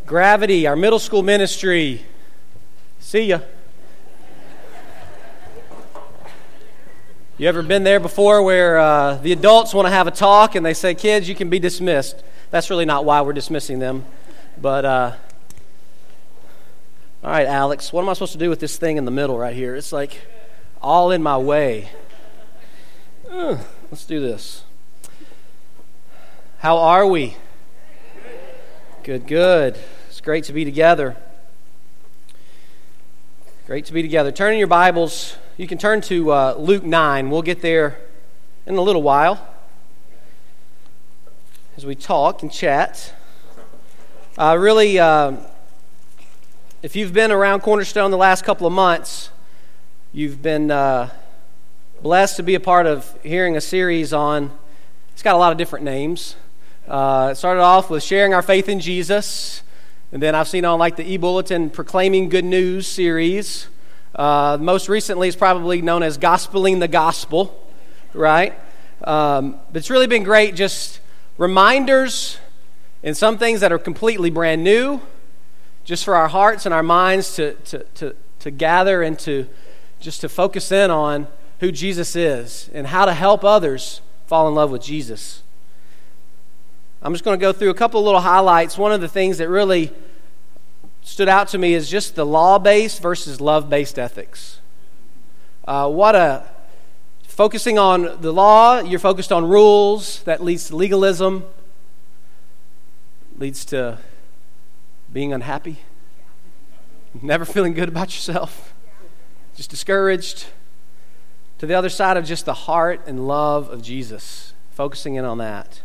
Gravity, our middle school ministry. See ya. You ever been there before where the adults want to have a talk and they say, kids, you can be dismissed? That's really not why we're dismissing them. But, all right, Alex, what am I supposed to do with this thing in the middle right here? It's like all in my way. Let's do this. How are we? Good. It's great to be together. Great to be together. Turn in your Bibles. You can turn to Luke 9. We'll get there in a little while as we talk and chat. If you've been around Cornerstone the last couple of months, you've been blessed to be a part of hearing a series on, it's got a lot of different names. It started off with sharing our faith in Jesus, and then I've seen on like the e-bulletin proclaiming good news series. Most recently, it's probably known as Gospeling the Gospel, right? But it's really been great, just reminders and some things that are completely brand new, just for our hearts and our minds to gather and to focus in on who Jesus is and how to help others fall in love with Jesus. I'm just going to go through a couple of little highlights. One of the things that really stood out to me is just the law-based versus love-based ethics. Focusing on the law, you're focused on rules, that leads to legalism, leads to being unhappy, never feeling good about yourself, just discouraged, to the other side of just the heart and love of Jesus, focusing in on that.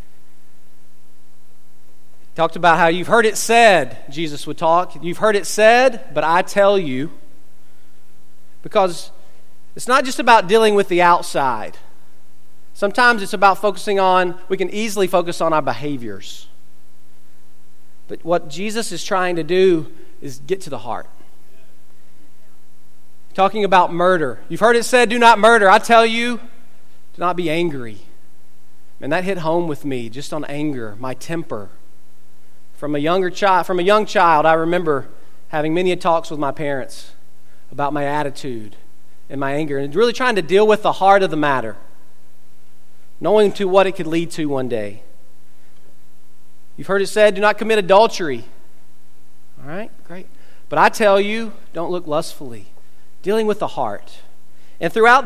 Talked about how you've heard it said, Jesus would talk. You've heard it said, but I tell you. Because it's not just about dealing with the outside. Sometimes it's about we can easily focus on our behaviors. But what Jesus is trying to do is get to the heart. Talking about murder. You've heard it said, do not murder. I tell you, do not be angry. And that hit home with me, just on anger, my temper. From a young child, I remember having many talks with my parents about my attitude and my anger, and really trying to deal with the heart of the matter, knowing to what it could lead to one day. You've heard it said, do not commit adultery. All right, great. But I tell you, don't look lustfully. Dealing with the heart. And throughout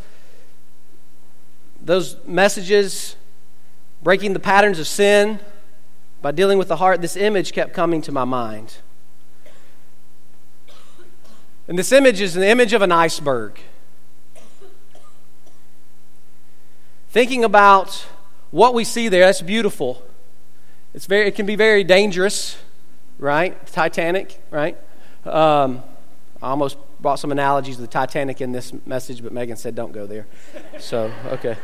those messages, breaking the patterns of sin, by dealing with the heart, this image kept coming to my mind. And this image is an image of an iceberg. Thinking about what we see there, that's beautiful. It can be very dangerous, right? Titanic, right? I almost brought some analogies of the Titanic in this message, but Megan said don't go there. So, okay.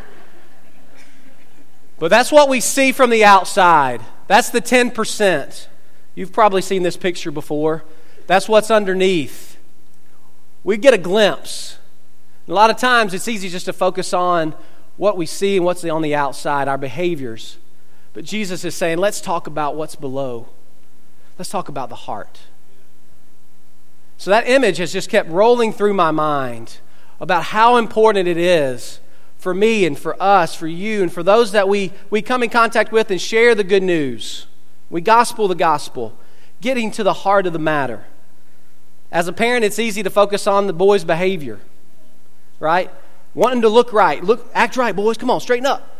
But that's what we see from the outside. That's the 10%. You've probably seen this picture before. That's what's underneath. We get a glimpse. A lot of times it's easy just to focus on what we see and what's on the outside, our behaviors. But Jesus is saying, let's talk about what's below. Let's talk about the heart. So that image has just kept rolling through my mind about how important it is for me and for us, for you, and for those that we come in contact with and share the good news. We gospel the gospel, getting to the heart of the matter. As a parent, it's easy to focus on the boy's behavior, right? Wanting to look right. Act right, boys. Come on, straighten up.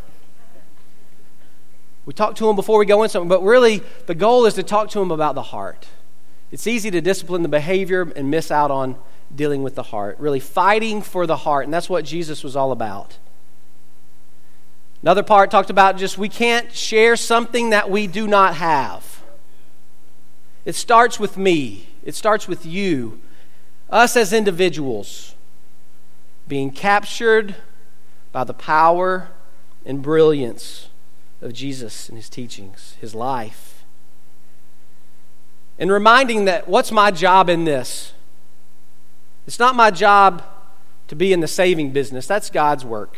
We talk to them before we go in something, but really the goal is to talk to them about the heart. It's easy to discipline the behavior and miss out on dealing with the heart, really fighting for the heart, and that's what Jesus was all about. Another part talked about just we can't share something that we do not have. It starts with me. It starts with you. Us as individuals being captured by the power and brilliance of Jesus and his teachings, his life. And reminding that what's my job in this? It's not my job to be in the saving business. That's God's work.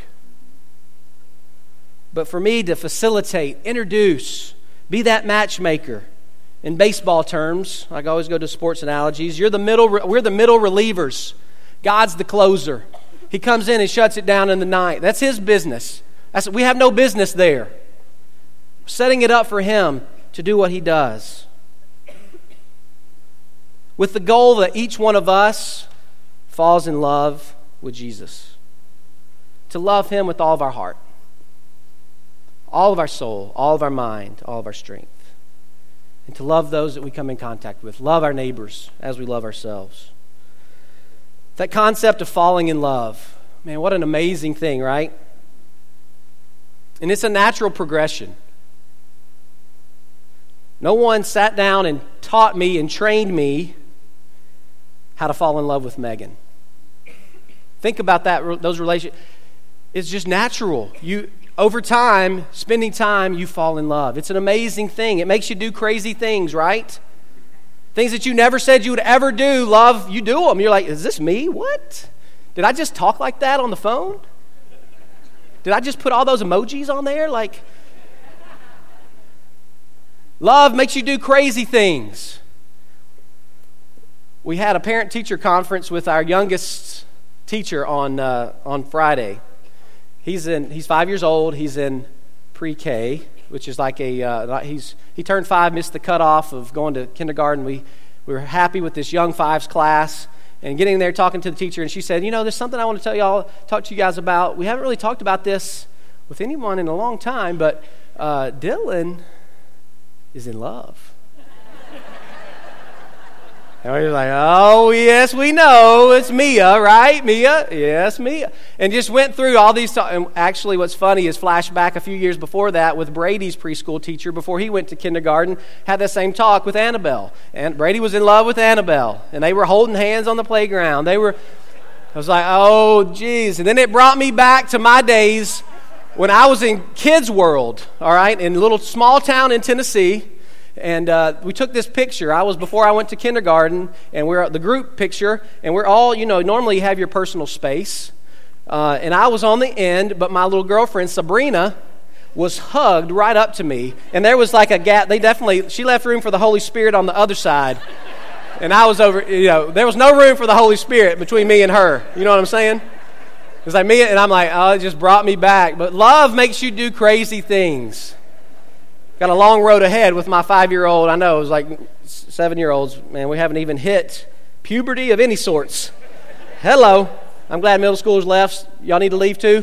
But for me to facilitate, introduce, be that matchmaker, In baseball terms, I always go to sports analogies, we're the middle relievers. God's the closer. He comes in and shuts it down in the ninth. That's His business. We have no business there. Setting it up for Him to do what He does. With the goal that each one of us falls in love with Jesus. To love Him with all of our heart, all of our soul, all of our mind, all of our strength. And to love those that we come in contact with. Love our neighbors as we love ourselves. That concept of falling in love. Man, what an amazing thing, right? And it's a natural progression. No one sat down and taught me and trained me how to fall in love with Megan. Think about that, those relationships. It's just natural. Over time, spending time, you fall in love. It's an amazing thing. It makes you do crazy things, right? Things that you never said you would ever do, love, you do them. You're like, is this me? What? Did I just talk like that on the phone? Did I just put all those emojis on there? Like, love makes you do crazy things. We had a parent-teacher conference with our youngest teacher on Friday. He's 5 years old. He's in pre-K, which is like he turned 5, missed the cutoff of going to kindergarten. We were happy with this young fives class and getting there, talking to the teacher, and she said, there's something I want to talk to you guys about. We haven't really talked about this with anyone in a long time, but Dylan is in love. And we were like, oh, yes, we know. It's Mia, right? Mia? Yes, Mia. And just went through all these. And actually, what's funny is flashback a few years before that with Brady's preschool teacher, before he went to kindergarten, had that same talk with Annabelle. And Brady was in love with Annabelle. And they were holding hands on the playground. I was like, oh, geez. And then it brought me back to my days when I was in Kids World, all right, in a little small town in Tennessee. And we took this picture. Before I went to kindergarten, and we're at the group picture, and we're all, normally you have your personal space. And I was on the end, but my little girlfriend, Sabrina, was hugged right up to me. And there was like a gap. She left room for the Holy Spirit on the other side. And I was over, there was no room for the Holy Spirit between me and her. You know what I'm saying? It's like me, and I'm like, oh, it just brought me back. But love makes you do crazy things. Got a long road ahead with my 5-year-old. I know, it was like 7-year-olds. Man, we haven't even hit puberty of any sorts. Hello. I'm glad middle schoolers left. Y'all need to leave too?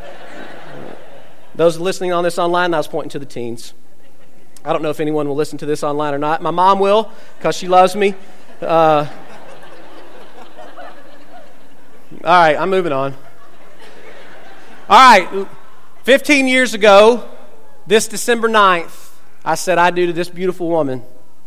Those listening on this online, I was pointing to the teens. I don't know if anyone will listen to this online or not. My mom will, because she loves me. All right, I'm moving on. All right, 15 years ago, this December 9th, I said I do to this beautiful woman.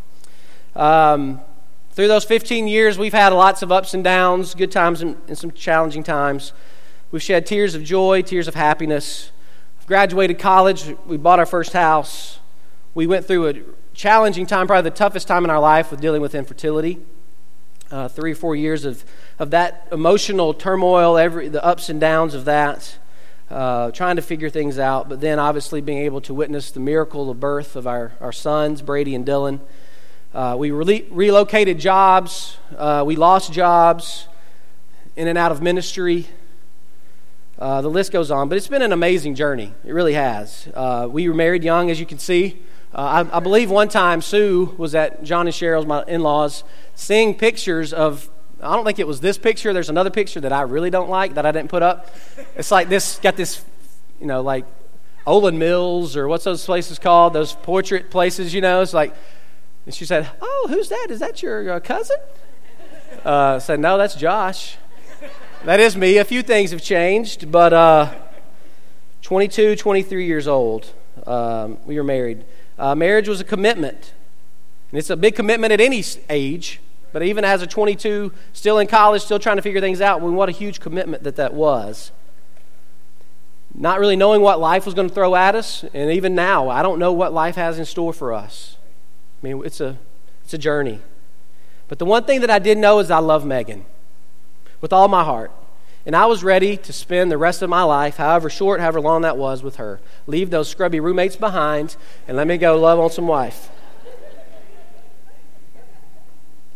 Through those 15 years, we've had lots of ups and downs, good times and some challenging times. We've shed tears of joy, tears of happiness. We've graduated college. We bought our first house. We went through a challenging time, probably the toughest time in our life with dealing with infertility. 3 or 4 years of that emotional turmoil, the ups and downs of that. Trying to figure things out, but then obviously being able to witness the miracle of birth of our sons, Brady and Dylan. We relocated jobs. We lost jobs in and out of ministry. The list goes on, but it's been an amazing journey. It really has. We were married young, as you can see. I believe one time Sue was at John and Cheryl's, my in-laws, seeing pictures of, I don't think it was this picture. There's another picture that I really don't like that I didn't put up. It's like this, got this, like Olin Mills or what's those places called? Those portrait places, It's like, and she said, oh, who's that? Is that your cousin? I said, no, that's Josh. That is me. A few things have changed, but 22, 23 years old, we were married. Marriage was a commitment. And it's a big commitment at any age. But even as a 22, still in college, still trying to figure things out, what a huge commitment that was. Not really knowing what life was going to throw at us, and even now, I don't know what life has in store for us. I mean, it's a journey. But the one thing that I did know is I love Megan with all my heart. And I was ready to spend the rest of my life, however short, however long that was, with her. Leave those scrubby roommates behind, and let me go love on some wife.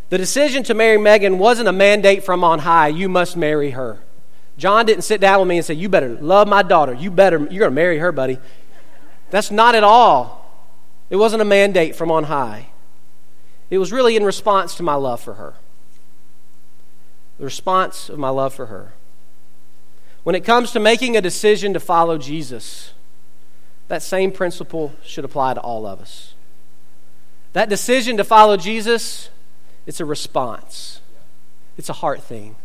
The decision to marry Megan wasn't a mandate from on high. You must marry her. John didn't sit down with me and say, you better love my daughter. You're going to marry her, buddy. That's not at all. It wasn't a mandate from on high. It was really in response to my love for her. The response of my love for her. When it comes to making a decision to follow Jesus, that same principle should apply to all of us. That decision to follow Jesus, it's a response. It's a heart thing.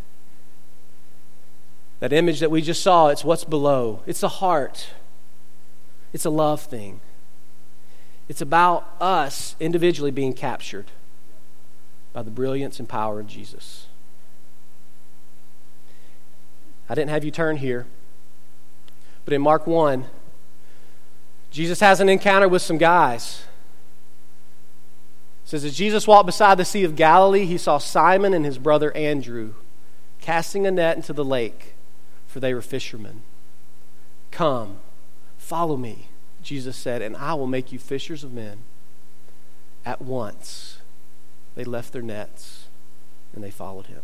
That image that we just saw, it's what's below. It's a heart. It's a love thing. It's about us individually being captured by the brilliance and power of Jesus. I didn't have you turn here, but in Mark 1, Jesus has an encounter with some guys. It says, as Jesus walked beside the Sea of Galilee, he saw Simon and his brother Andrew casting a net into the lake, for they were fishermen. Come, follow me, Jesus said, and I will make you fishers of men. At once, they left their nets and they followed him.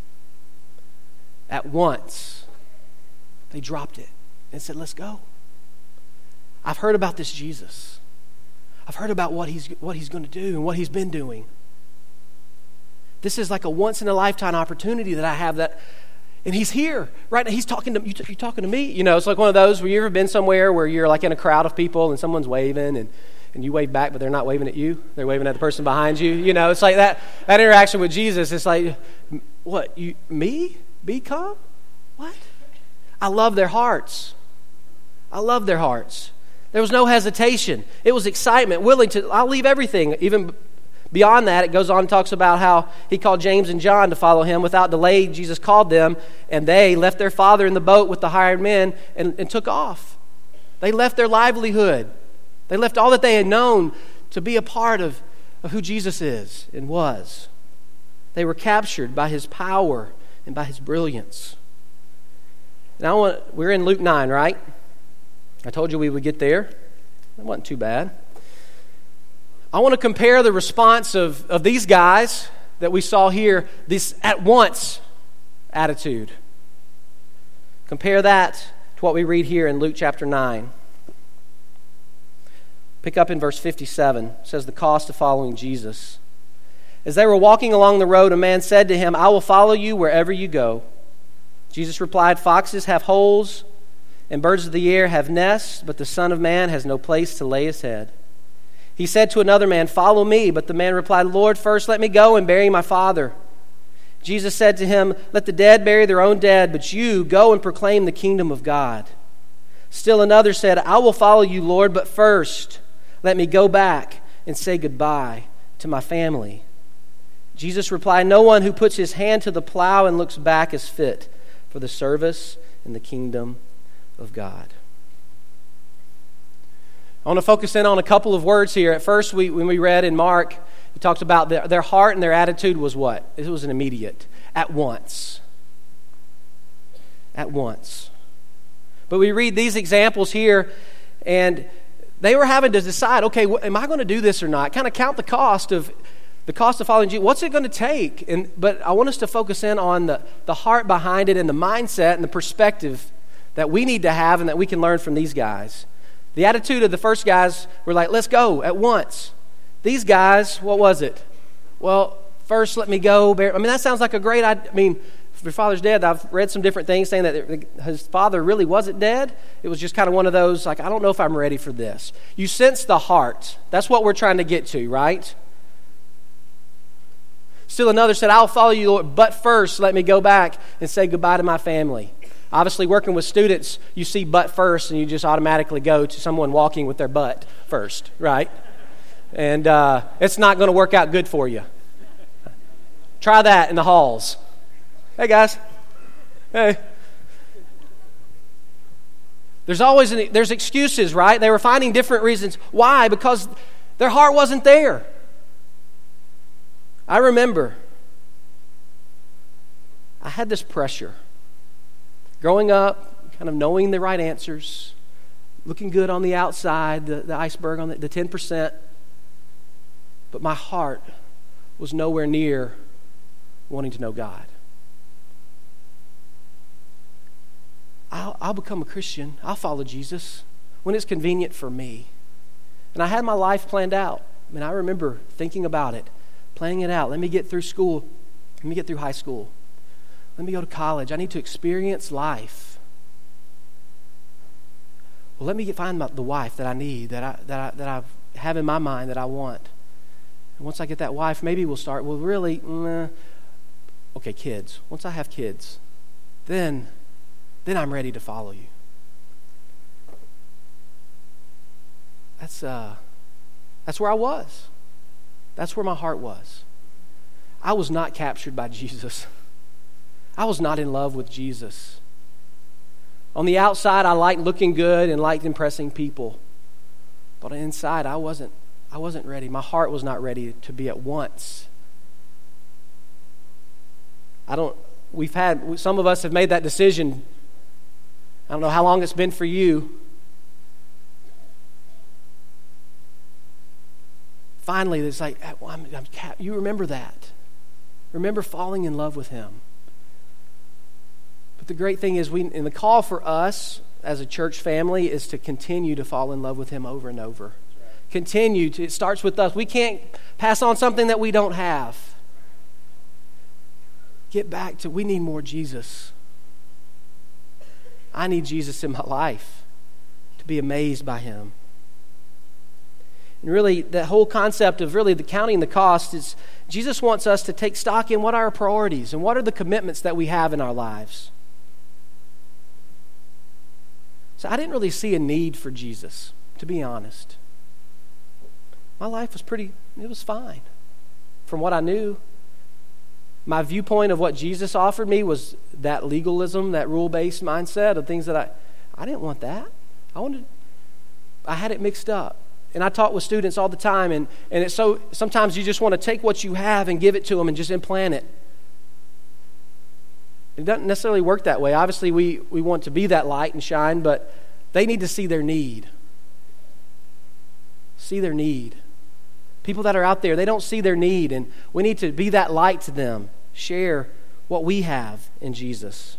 At once, they dropped it and said, let's go. I've heard about this Jesus. I've heard about what he's going to do and what he's been doing. This is like a once-in-a-lifetime opportunity that I have, and he's here, right? He's talking to you. You're talking to me. You know, it's like one of those where you ever been somewhere where you're like in a crowd of people and someone's waving and you wave back, but they're not waving at you. They're waving at the person behind you. You know, it's like that interaction with Jesus. It's like, what, me? Become? What? I love their hearts. I love their hearts. There was no hesitation. It was excitement, I'll leave everything. Even beyond that, it goes on and talks about how he called James and John to follow him. Without delay, Jesus called them, and they left their father in the boat with the hired men and took off. They left their livelihood. They left all that they had known to be a part of who Jesus is and was. They were captured by his power and by his brilliance. Now we're in Luke 9, right? I told you we would get there. That wasn't too bad. I want to compare the response of these guys that we saw here, this at once attitude. Compare that to what we read here in Luke chapter 9. Pick up in verse 57. It says, the cost of following Jesus. As they were walking along the road, a man said to him, I will follow you wherever you go. Jesus replied, foxes have holes, and birds of the air have nests, but the Son of Man has no place to lay his head. He said to another man, follow me. But the man replied, Lord, first let me go and bury my father. Jesus said to him, let the dead bury their own dead, but you go and proclaim the kingdom of God. Still another said, I will follow you, Lord, but first let me go back and say goodbye to my family. Jesus replied, no one who puts his hand to the plow and looks back is fit for the service in the kingdom of God. I want to focus in on a couple of words here. At first, when we read in Mark, he talked about their heart and their attitude was what? It was an immediate. At once. At once. But we read these examples here, and they were having to decide, okay, am I going to do this or not? Kind of count the cost of following Jesus. What's it going to take? But I want us to focus in on the heart behind it and the mindset and the perspective that we need to have and that we can learn from these guys. The attitude of the first guys were like, let's go at once. These guys, what was it? Well, first let me go. That sounds like a great idea. If your father's dead, I've read some different things saying that his father really wasn't dead. It was just kind of one of those, like, I don't know if I'm ready for this. You sense the heart. That's what we're trying to get to, right? Still another said, I'll follow you, Lord, but first let me go back and say goodbye to my family. Obviously, working with students, you see butt first, and you just automatically go to someone walking with their butt first, right? And it's not going to work out good for you. Try that in the halls. Hey, guys. Hey. There's excuses, right? They were finding different reasons. Why? Because their heart wasn't there. I remember I had this pressure. Growing up, kind of knowing the right answers, looking good on the outside, the iceberg on the 10%, but my heart was nowhere near wanting to know God. I'll become a Christian. I'll follow Jesus when it's convenient for me. And I had my life planned out. I mean, I remember thinking about it, planning it out. Let me get through school. Let me get through high school. Let me go to college. I need to experience life. Well, let me find the wife that I need, that I have in my mind that I want. And once I get that wife, maybe we'll start. Well, really, okay, kids. Once I have kids, then I'm ready to follow you. That's where I was. That's where my heart was. I was not captured by Jesus. I was not in love with Jesus. On the outside, I liked looking good and liked impressing people. But inside, I wasn't ready. My heart was not ready to be at once. Some of us have made that decision. I don't know how long it's been for you. Finally, it's like, you remember that. Remember falling in love with Him. But the great thing is, and the call for us as a church family is to continue to fall in love with Him over and over. Right. It starts with us. We can't pass on something that we don't have. Get back to, we need more Jesus. I need Jesus in my life to be amazed by Him. And really, the whole concept of really the counting the cost is Jesus wants us to take stock in what are our priorities and what are the commitments that we have in our lives. So I didn't really see a need for Jesus, to be honest. My life was it was fine. From what I knew, my viewpoint of what Jesus offered me was that legalism, that rule-based mindset of things that I didn't want that. I had it mixed up. And I talk with students all the time, and it's so sometimes you just want to take what you have and give it to them and just implant it. It doesn't necessarily work that way. Obviously, we want to be that light and shine, but they need to see their need. See their need. People that are out there, they don't see their need, and we need to be that light to them. Share what we have in Jesus.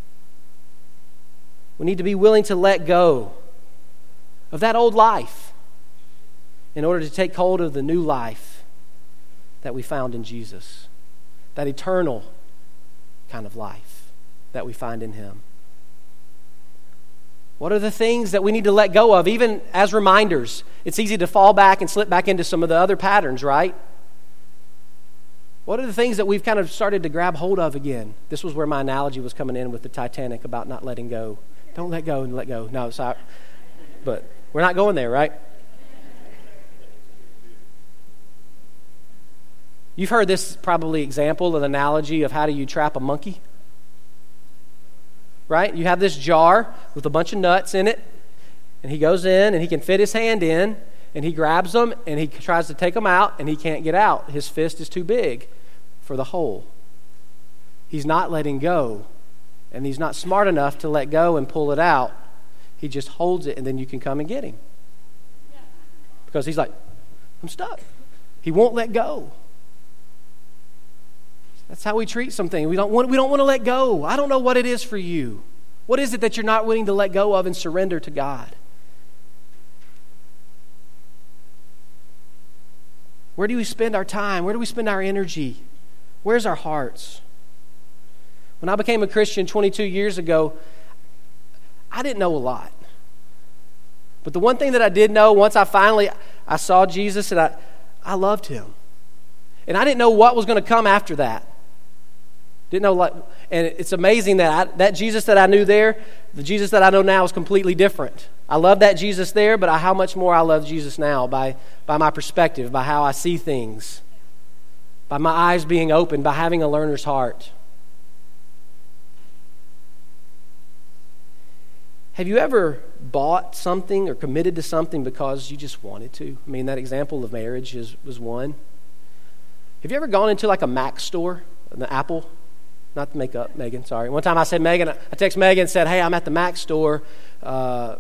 We need to be willing to let go of that old life in order to take hold of the new life that we found in Jesus. That eternal kind of life that we find in Him. What are the things that we need to let go of, even as reminders? It's easy to fall back and slip back into some of the other patterns, right? What are the things that we've kind of started to grab hold of again? This was where my analogy was coming in with the Titanic about not letting go. Don't let go and let go. No, sorry. But we're not going there, right? You've heard this probably example, an analogy of how do you trap a monkey? Right? You have this jar with a bunch of nuts in it, and he goes in and he can fit his hand in, and he grabs them and he tries to take them out, and he can't get out. His fist is too big for the hole. He's not letting go, and he's not smart enough to let go and pull it out. He just holds it, and then you can come and get him. Because he's like, I'm stuck. He won't let go. That's how we treat something. We don't want to let go. I don't know what it is for you. What is it that you're not willing to let go of and surrender to God? Where do we spend our time? Where do we spend our energy? Where's our hearts? When I became a Christian 22 years ago, I didn't know a lot. But the one thing that I did know, once I saw Jesus, and I loved Him. And I didn't know what was going to come after that. Didn't know, and it's amazing that that Jesus that I knew there, the Jesus that I know now is completely different. I love that Jesus there, but how much more I love Jesus now by my perspective, by how I see things, by my eyes being open, by having a learner's heart. Have you ever bought something or committed to something because you just wanted to? I mean, that example of marriage was one. Have you ever gone into like a Mac store, the Apple? Not to make up, Megan, sorry. One time I said, I texted Megan and said, hey, I'm at the Mac store. I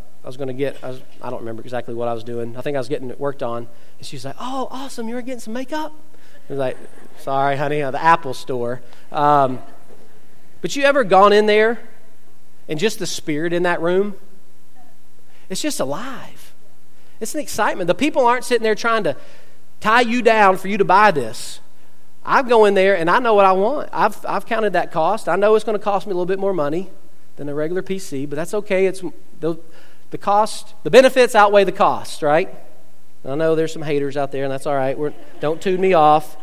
don't remember exactly what I was doing. I think I was getting it worked on. And she's like, oh, awesome, you were getting some makeup? It's like, sorry, honey, the Apple store. But you ever gone in there and just the spirit in that room? It's just alive. It's an excitement. The people aren't sitting there trying to tie you down for you to buy this. I go in there and I know what I want. I've counted that cost. I know it's going to cost me a little bit more money than a regular PC, but that's okay. It's the cost, the benefits outweigh the cost, right? I know there's some haters out there, and that's all right. Don't tune me off.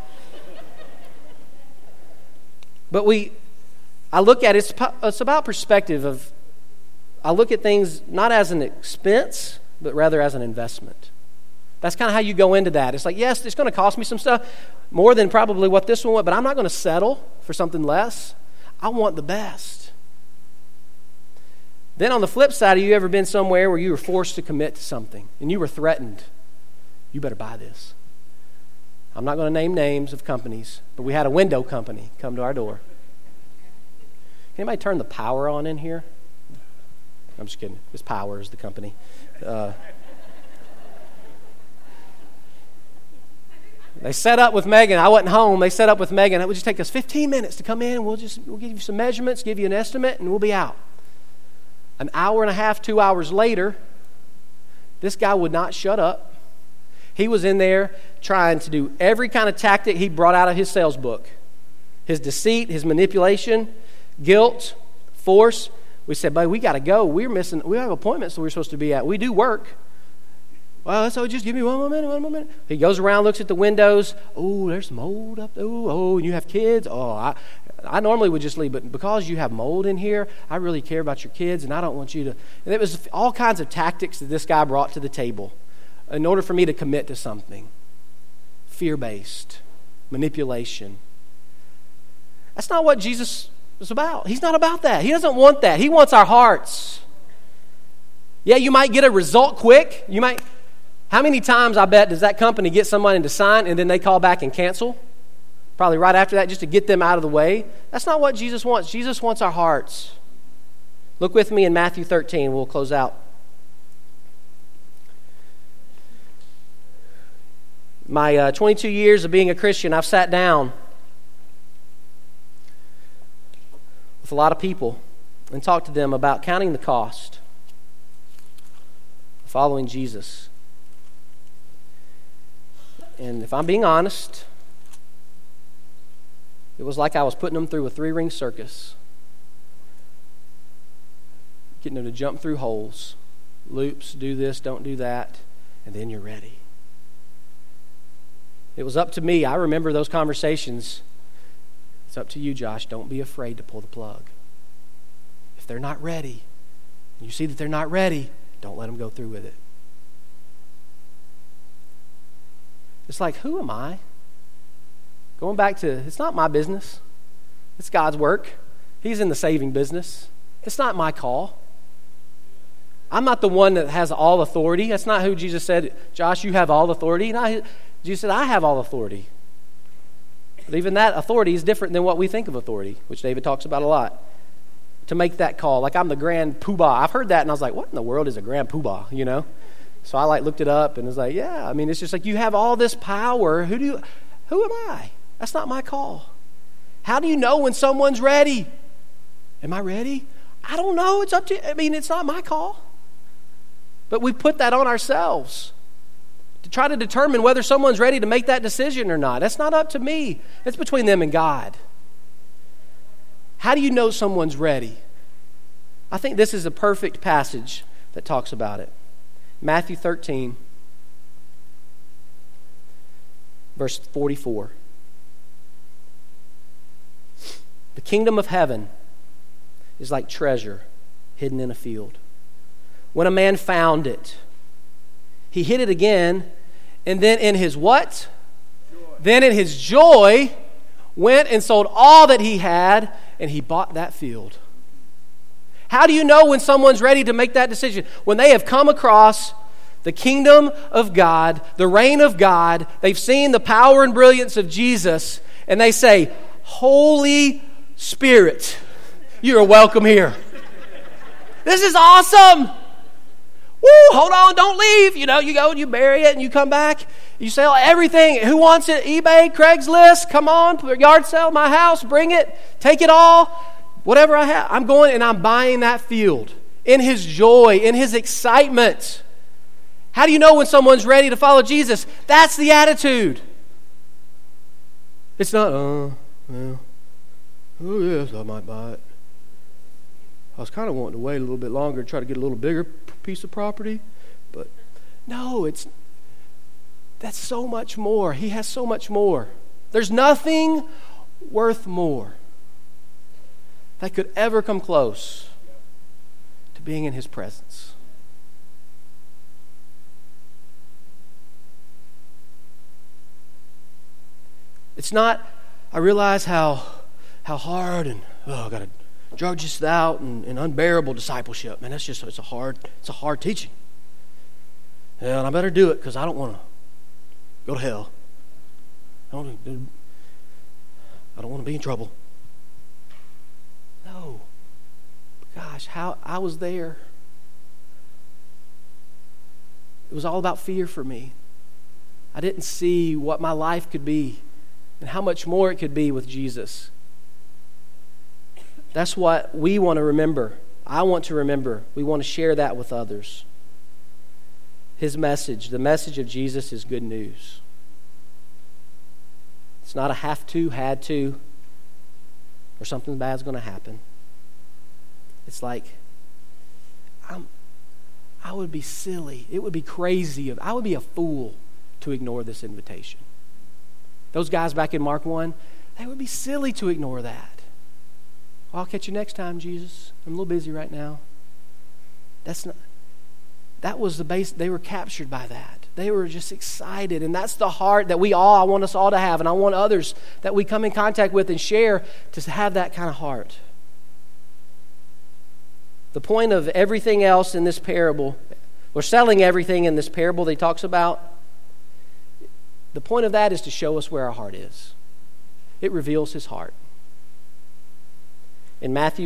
But I look at it, it's about perspective I look at things not as an expense, but rather as an investment. That's kind of how you go into that. It's like, yes, it's going to cost me some stuff, more than probably what this one would, but I'm not going to settle for something less. I want the best. Then on the flip side, have you ever been somewhere where you were forced to commit to something and you were threatened? You better buy this. I'm not going to name names of companies, but we had a window company come to our door. Can anybody turn the power on in here? I'm just kidding. It's Power is the company. They set up with Megan. I wasn't home. They set up with Megan. It would just take us 15 minutes to come in. We'll give you some measurements, give you an estimate, and we'll be out. An hour and a half, 2 hours later, this guy would not shut up. He was in there trying to do every kind of tactic he brought out of his sales book. His deceit, his manipulation, guilt, force. We said, "Buddy, we got to go. We have appointments that we're supposed to be at. We do work." Well, so just give me one more minute. He goes around, looks at the windows. Oh, there's mold up there. Oh, and you have kids. Oh, I normally would just leave, but because you have mold in here, I really care about your kids, and I don't want you to. And it was all kinds of tactics that this guy brought to the table in order for me to commit to something. Fear-based, manipulation. That's not what Jesus is about. He's not about that. He doesn't want that. He wants our hearts. Yeah, you might get a result quick. How many times, I bet, does that company get someone to sign and then they call back and cancel? Probably right after that, just to get them out of the way. That's not what Jesus wants. Jesus wants our hearts. Look with me in Matthew 13. We'll close out. My 22 years of being a Christian, I've sat down with a lot of people and talked to them about counting the cost of following Jesus. And if I'm being honest, it was like I was putting them through a 3-ring circus. Getting them to jump through holes, loops, do this, don't do that, and then you're ready. It was up to me. I remember those conversations. It's up to you, Josh. Don't be afraid to pull the plug. If they're not ready, and you see that they're not ready, don't let them go through with it. It's like, who am I? Going back to, it's not my business. It's God's work. He's in the saving business. It's not my call. I'm not the one that has all authority. That's not who Jesus said, Josh, you have all authority. No, Jesus said, I have all authority. But even that authority is different than what we think of authority, which David talks about a lot. To make that call, like I'm the grand poobah. I've heard that and I was like, what in the world is a grand poobah, you know? So I looked it up and was like, yeah, I mean, it's just like you have all this power. Who am I? That's not my call. How do you know when someone's ready? Am I ready? I don't know. It's up to you. I mean, it's not my call. But we put that on ourselves to try to determine whether someone's ready to make that decision or not. That's not up to me. It's between them and God. How do you know someone's ready? I think this is a perfect passage that talks about it. Matthew 13, verse 44. The kingdom of heaven is like treasure hidden in a field. When a man found it, he hid it again, and then in his what? Joy. Then in his joy, went and sold all that he had, and he bought that field. How do you know when someone's ready to make that decision? When they have come across the kingdom of God, the reign of God, they've seen the power and brilliance of Jesus, and they say, Holy Spirit, you are welcome here. This is awesome. Woo, hold on, don't leave. You go and you bury it and you come back. You sell everything. Who wants it? eBay, Craigslist, come on, yard sale, my house, bring it, take it all. Whatever I have, I'm going and I'm buying that field in his joy, in his excitement. How do you know when someone's ready to follow Jesus? That's the attitude. It's not, oh yes, I might buy it. I was kind of wanting to wait a little bit longer to try to get a little bigger piece of property. But no, that's so much more. He has so much more. There's nothing worth more that could ever come close to being in his presence. It's not, I realize how hard and I got to drug this out and unbearable discipleship. Man, it's a hard teaching. Yeah, and I better do it because I don't want to go to hell. I don't want to be in trouble. No. Gosh, how I was there. It was all about fear for me. I didn't see what my life could be and how much more it could be with Jesus. That's what we want to remember. I want to remember. We want to share that with others. His message, the message of Jesus, is good news. It's not a have to, had to, or something bad's going to happen. It's like, I would be silly. It would be crazy. I would be a fool to ignore this invitation. Those guys back in Mark 1, they would be silly to ignore that. I'll catch you next time, Jesus. I'm a little busy right now. That was the base. They were captured by that. They were just excited. And that's the heart that I want us all to have. And I want others that we come in contact with and share to have that kind of heart. The point of everything else in this parable, or selling everything in this parable that he talks about, the point of that is to show us where our heart is. It reveals his heart. In Matthew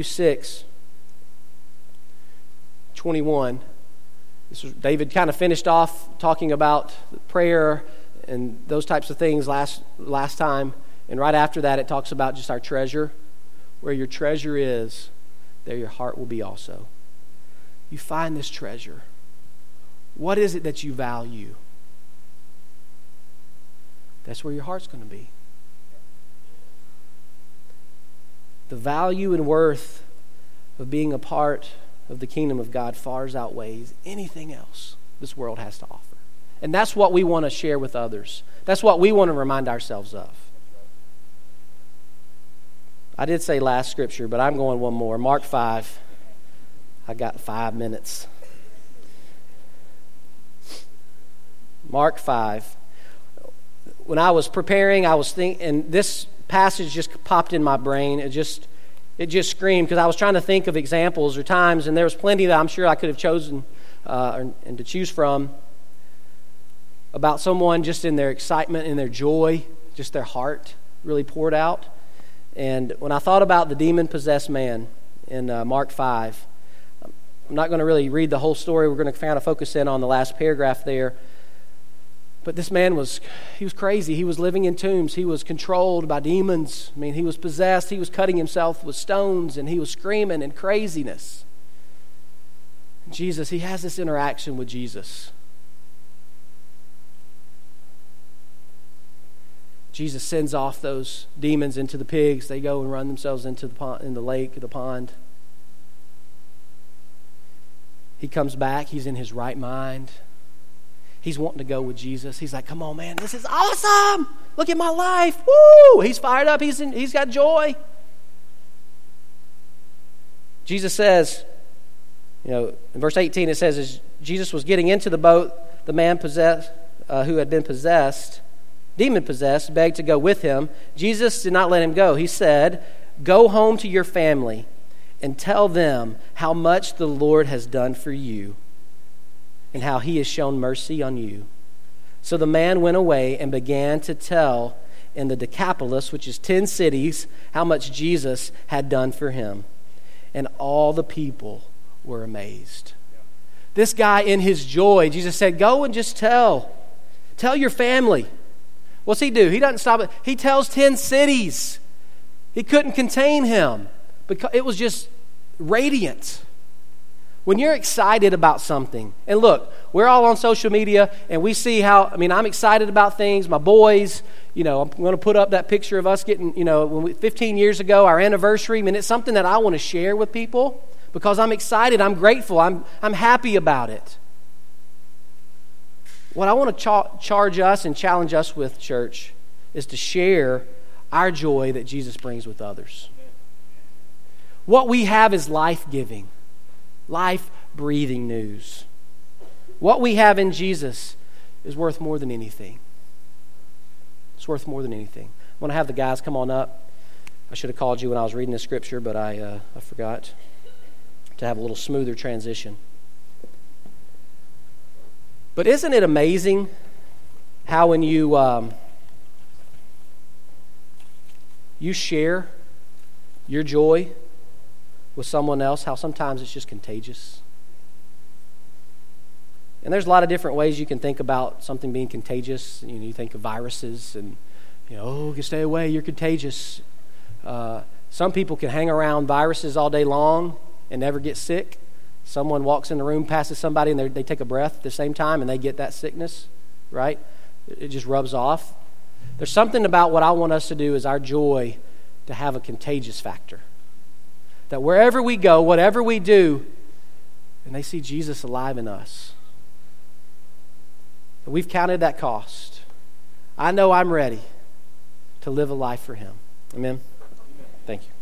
6:21, David kind of finished off talking about prayer and those types of things last time. And right after that, it talks about just our treasure. Where your treasure is, there your heart will be also. You find this treasure. What is it that you value? That's where your heart's going to be. The value and worth of being a part of the kingdom of God far outweighs anything else this world has to offer. And that's what we want to share with others. That's what we want to remind ourselves of. I did say last scripture, but I'm going one more. Mark 5. I got 5 minutes. Mark 5. When I was preparing, I was thinking, and this passage just popped in my brain. It just screamed, because I was trying to think of examples or times, and there was plenty that I'm sure I could have chosen and to choose from about someone just in their excitement, in their joy, just their heart really poured out. And when I thought about the demon-possessed man in Mark 5, I'm not going to really read the whole story. We're going to kind of focus in on the last paragraph there. But this man was crazy. He was living in tombs. He was controlled by demons. I mean, he was possessed. He was cutting himself with stones, and he was screaming in craziness. Jesus, he has this interaction with Jesus. Jesus sends off those demons into the pigs. They go and run themselves into the pond, in the lake, the pond. He comes back. He's in his right mind. He's wanting to go with Jesus. He's like, come on, man, this is awesome. Look at my life. Woo! He's fired up. He's got joy. Jesus says, in verse 18 it says, as Jesus was getting into the boat, the man who had been demon-possessed, begged to go with him. Jesus did not let him go. He said, go home to your family and tell them how much the Lord has done for you, and how he has shown mercy on you. So the man went away and began to tell in the Decapolis, which is 10 cities, how much Jesus had done for him. And all the people were amazed. This guy in his joy, Jesus said, go and just tell your family. What's he do? He doesn't stop it. He tells 10 cities. He couldn't contain him because it was just radiant. When you're excited about something, and look, we're all on social media and we see how, I'm excited about things. My boys, I'm going to put up that picture of us getting, 15 years ago, our anniversary. It's something that I want to share with people because I'm excited, I'm grateful, I'm happy about it. What I want to charge us and challenge us with, church, is to share our joy that Jesus brings with others. What we have is life-giving, life-breathing news. What we have in Jesus is worth more than anything. It's worth more than anything. I'm going to have the guys come on up. I should have called you when I was reading the scripture, but I forgot to have a little smoother transition. But isn't it amazing how when you share your joy with someone else, how sometimes it's just contagious? And there's a lot of different ways you can think about something being contagious. You think of viruses and, stay away, you're contagious. Some people can hang around viruses all day long and never get sick. Someone walks in the room, passes somebody, and they take a breath at the same time, and they get that sickness, right? It just rubs off. There's something about what I want us to do is our joy to have a contagious factor. That wherever we go, whatever we do, and they see Jesus alive in us. We've counted that cost. I know I'm ready to live a life for Him. Amen? Thank you.